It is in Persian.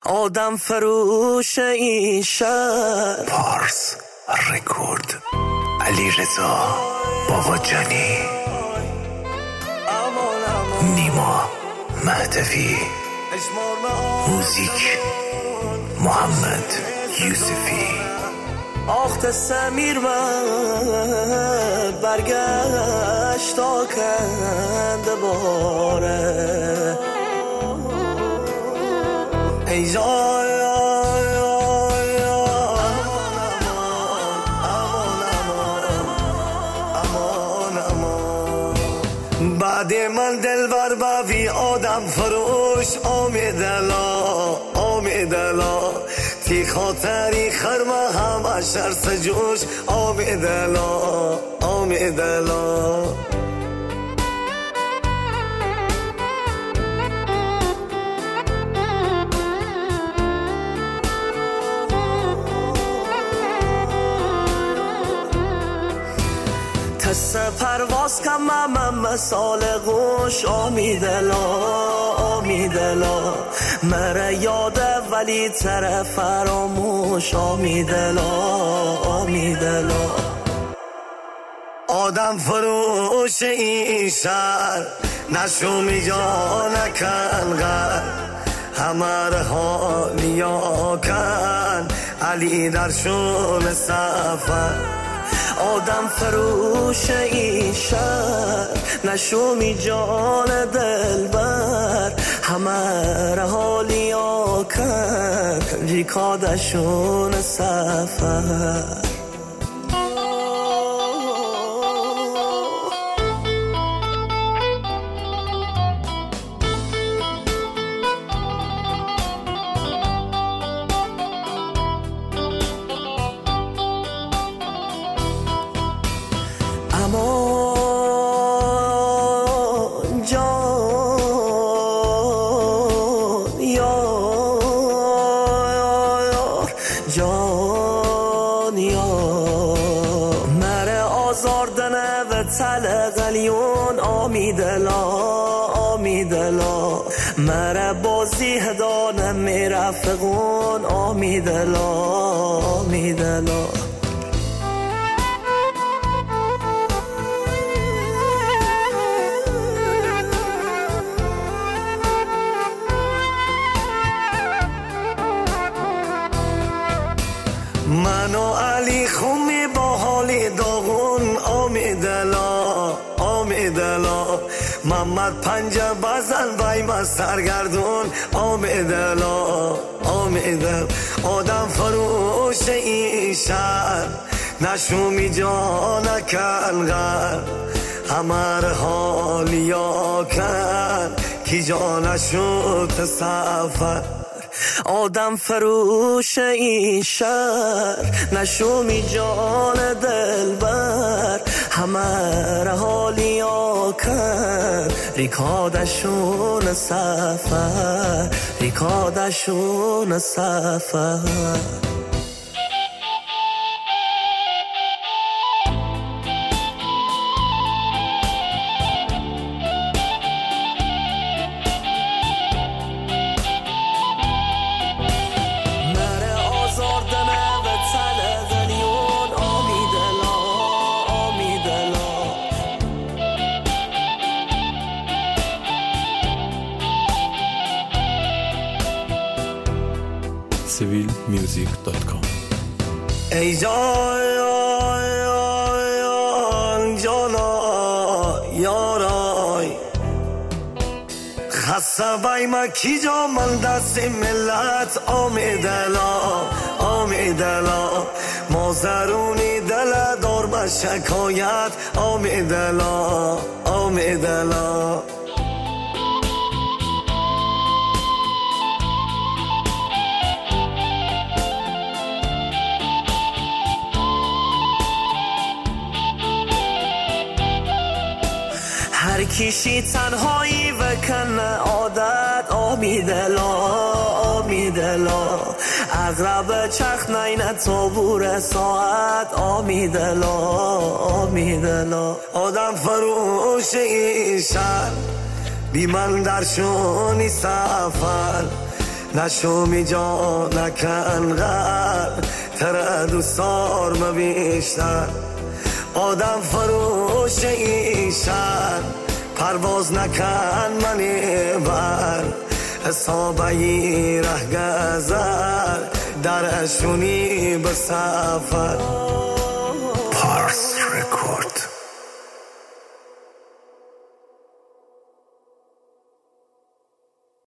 آدم فروش این شهر. پارس رکورد، علی رضا باباجانی، نیما مهدوی، موزیک محمد یوسفی. آخت سمیر من برگشت آکنده باره. ای جای بعد من دلبر بابی آدم فروش آمیدلا تی خاطری خرمه همه شرس جوش آمیدلا تست پرواز کمم مثال گوش آمیدلا مره یاده ولی تر فراموش آمیدلا. آدم فروش این شهر نشومی جا نکن غر، همه حالیا کن علی درشون سفر. آدم فروش این شهر نشومی جان دلبر، همه رهالی آکن ریکادشون سفر. امان جان یار مره آزاردنه و تل غلیون آمیدلا مره بازی هدانه میرفقون آمیدلا. من و علی خومی با حالی داغون آمیدلا محمد پنجه بزن بایم سرگردون آمیدلا. آدم فروش این شهر نشومی جا نکن غر، همه حالی کن کی جا نشد سفر. آدم فروش این شهر نشومی جان دلبر، همه رهالی آکن ریکادشون سفر. civilmusic.com. ای جانا یارای خسته بایم کی جا من دست ملت آمیدلا ما زرونی دل دار به شکایت آمیدلا. هر کیشی تنهایی وکنه عادت آمیدلا اغرب چخ نینه تابور ساعت آمیدلا آدم فروش این شهر بی من در شونی سفر نشومی جا نکن غر تره دوستار بیشتر آدم فروش ایشن پرواز نکن منی بر حسابی ره گذر درشونی به سفر